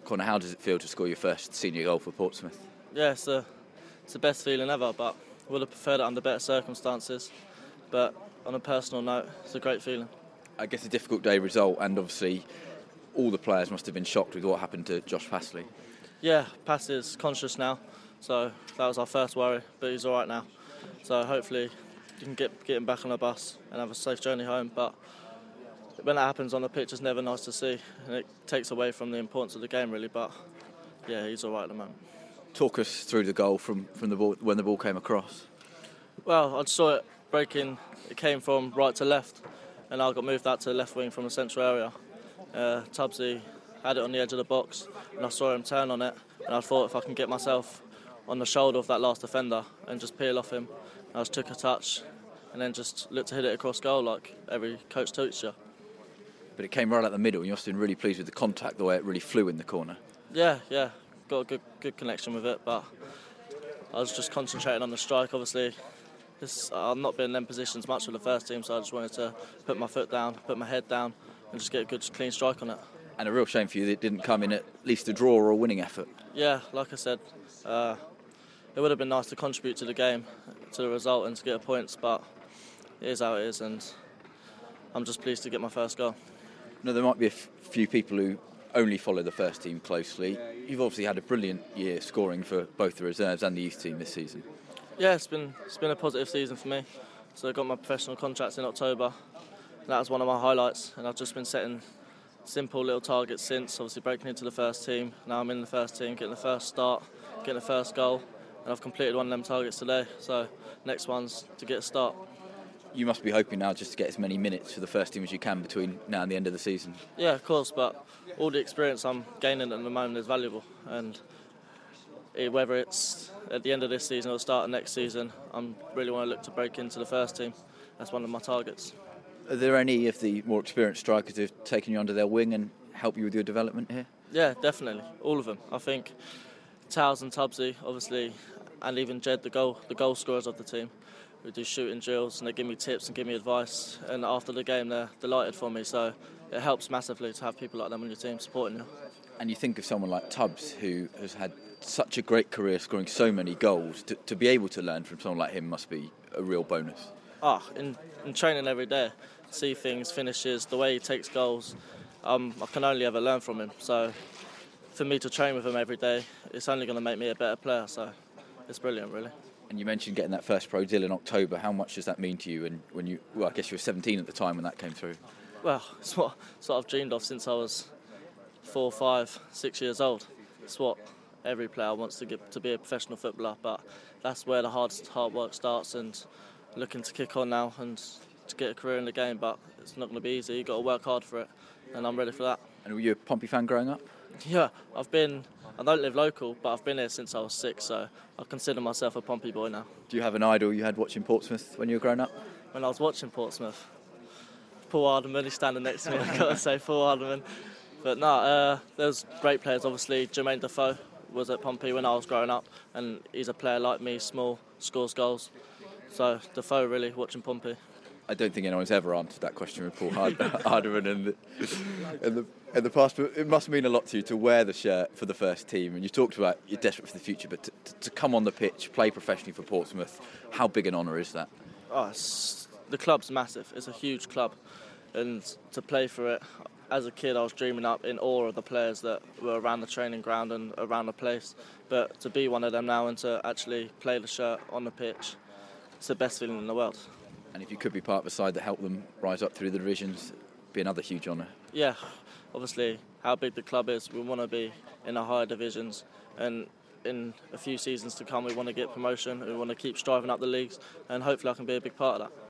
Connor, how does it feel to score your first senior goal for Portsmouth? Yeah, it's the best feeling ever, but would have preferred it under better circumstances. But on a personal note, it's a great feeling. I guess a difficult day result, and obviously all the players must have been shocked with what happened to Josh Passley. Yeah, Pass is conscious now, so that was our first worry, but he's all right now. So hopefully you can get him back on the bus and have a safe journey home. But when that happens on the pitch, it's never nice to see, and it takes away from the importance of the game, really. But yeah, he's all right at the moment. Talk us through the goal from the ball, when the ball came across. Well, I saw it breaking. It came from right to left, and I got moved out to the left wing from the central area. Tubbsy had it on the edge of the box, and I saw him turn on it, and I thought if I can get myself on the shoulder of that last defender and just peel off him, I just took a touch and then just looked to hit it across goal like every coach teaches you. But it came right out the middle. You must have been really pleased with the contact, the way it really flew in the corner. Yeah, got a good connection with it, but I was just concentrating on the strike. Obviously, I've not been in them positions much with the first team, so I just wanted to put my foot down, put my head down, and just get a good, clean strike on it. And a real shame for you that it didn't come in at least a draw or a winning effort. Yeah, like I said, it would have been nice to contribute to the game, to the result, and to get points, but it is how it is, and I'm just pleased to get my first goal. Now, there might be a few people who only follow the first team closely. You've obviously had a brilliant year scoring for both the reserves and the youth team this season. Yeah, it's been a positive season for me. So I got my professional contract in October. And that was one of my highlights, and I've just been setting simple little targets since, obviously breaking into the first team. Now I'm in the first team, getting the first start, getting the first goal, and I've completed one of them targets today. So next one's to get a start. You must be hoping now just to get as many minutes for the first team as you can between now and the end of the season. Yeah, of course, but all the experience I'm gaining at the moment is valuable, and whether it's at the end of this season or the start of next season, I really want to look to break into the first team. That's one of my targets. Are there any of the more experienced strikers who have taken you under their wing and helped you with your development here? Yeah, definitely, all of them. I think Towers and Tubbsy, obviously, and even Jed, the goal scorers of the team, who do shooting drills, and they give me tips and give me advice, and after the game they're delighted for me, so it helps massively to have people like them on your team supporting you. And you think of someone like Tubbs, who has had such a great career scoring so many goals, to be able to learn from someone like him must be a real bonus. In training every day, see things, finishes, the way he takes goals, I can only ever learn from him, so for me to train with him every day, it's only going to make me a better player, so it's brilliant, really. And you mentioned getting that first pro deal in October. How much does that mean to you? And I guess you were 17 at the time when that came through. Well, it's what I've dreamed of since I was 4, 5, 6 years old. It's what every player wants to get to be a professional footballer, but that's where the hard work starts, and looking to kick on now and to get a career in the game, but it's not going to be easy. You've got to work hard for it, and I'm ready for that. And were you a Pompey fan growing up? Yeah, I don't live local, but I've been here since I was 6, so I consider myself a Pompey boy now. Do you have an idol you had watching Portsmouth when you were growing up? When I was watching Portsmouth, Paul Hardeman, he's standing next to me, I've got to say Paul Hardeman. But no, there's great players, obviously. Jermaine Defoe was at Pompey when I was growing up, and he's a player like me, small, scores goals. So Defoe, really, watching Pompey. I don't think anyone's ever answered that question with Paul Hardeman in the past, but it must mean a lot to you to wear the shirt for the first team. And you talked about you're desperate for the future, but to come on the pitch, play professionally for Portsmouth, how big an honour is that? The club's massive. It's a huge club, and to play for it, as a kid I was dreaming up in awe of the players that were around the training ground and around the place. But to be one of them now and to actually play the shirt on the pitch, it's the best feeling in the world. And if you could be part of a side that helped them rise up through the divisions, it'd be another huge honour. Yeah, obviously how big the club is, we want to be in the higher divisions, and in a few seasons to come we want to get promotion, we want to keep striving up the leagues, and hopefully I can be a big part of that.